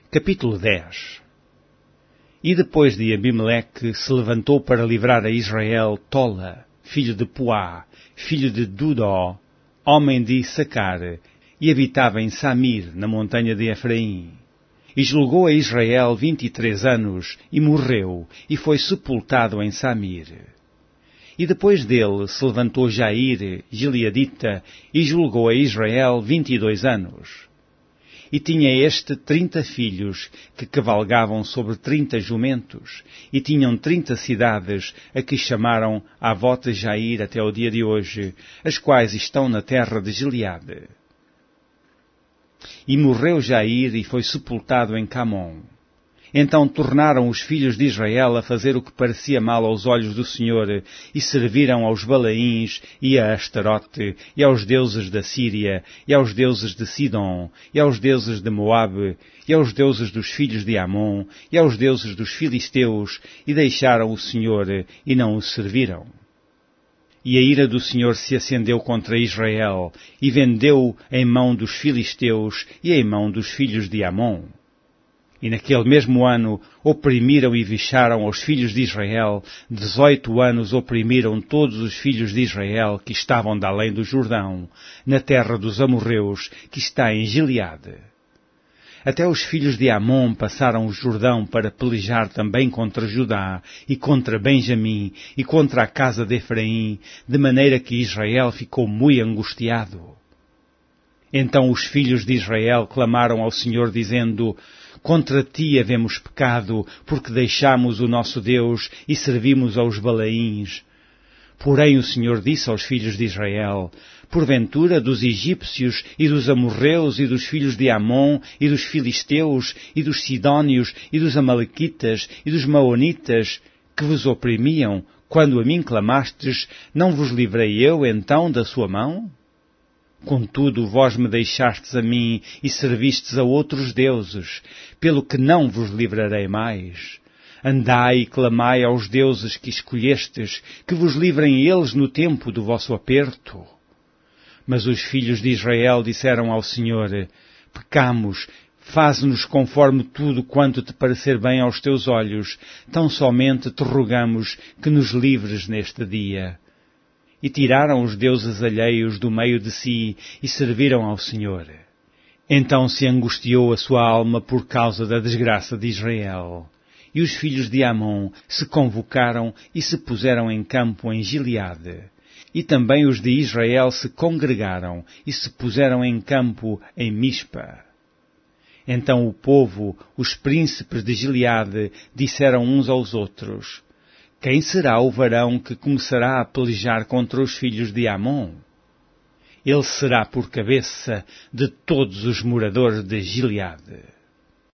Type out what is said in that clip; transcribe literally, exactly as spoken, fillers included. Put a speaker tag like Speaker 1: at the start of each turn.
Speaker 1: Capítulo dez. E depois de Abimeleque se levantou para livrar a Israel Tola, filho de Puá, filho de Dudó, homem de Issacar, e habitava em Samir, na montanha de Efraim. E julgou a Israel vinte e três anos, e morreu, e foi sepultado em Samir. E depois dele se levantou Jair, gileadita, e julgou a Israel vinte e dois anos. E tinha este trinta filhos, que cavalgavam sobre trinta jumentos, e tinham trinta cidades, a que chamaram Avot Jair até o dia de hoje, as quais estão na terra de Gileade. E morreu Jair e foi sepultado em Camon. Então tornaram os filhos de Israel a fazer o que parecia mal aos olhos do Senhor, e serviram aos Balaíns, e a Astarote, e aos deuses da Síria, e aos deuses de Sidom, e aos deuses de Moabe, e aos deuses dos filhos de Amon, e aos deuses dos filisteus, e deixaram o Senhor, e não o serviram. E a ira do Senhor se acendeu contra Israel, e vendeu-o em mão dos filisteus, e em mão dos filhos de Amon. E naquele mesmo ano oprimiram e vexaram aos filhos de Israel, dezoito anos oprimiram todos os filhos de Israel que estavam da além do Jordão, na terra dos amorreus, que está em Gileade. Até os filhos de Amon passaram o Jordão para pelejar também contra Judá, e contra Benjamim, e contra a casa de Efraim, de maneira que Israel ficou muito angustiado. Então os filhos de Israel clamaram ao Senhor, dizendo: Contra ti havemos pecado, porque deixamos o nosso Deus e servimos aos Balaíns. Porém o Senhor disse aos filhos de Israel: Porventura dos egípcios e dos amorreus e dos filhos de Amon e dos filisteus e dos sidónios e dos amalequitas e dos maonitas que vos oprimiam, quando a mim clamastes, não vos livrei eu então da sua mão? Contudo, vós me deixastes a mim e servistes a outros deuses, pelo que não vos livrarei mais. Andai e clamai aos deuses que escolhestes, que vos livrem eles no tempo do vosso aperto. Mas os filhos de Israel disseram ao Senhor: Pecamos, faze-nos conforme tudo quanto te parecer bem aos teus olhos, tão somente te rogamos que nos livres neste dia. E tiraram os deuses alheios do meio de si e serviram ao Senhor. Então se angustiou a sua alma por causa da desgraça de Israel. E os filhos de Amon se convocaram e se puseram em campo em Gileade. E também os de Israel se congregaram e se puseram em campo em Mispa. Então o povo, os príncipes de Gileade, disseram uns aos outros: Quem será o varão que começará a pelejar contra os filhos de Amon? Ele será por cabeça de todos os moradores de Gileade.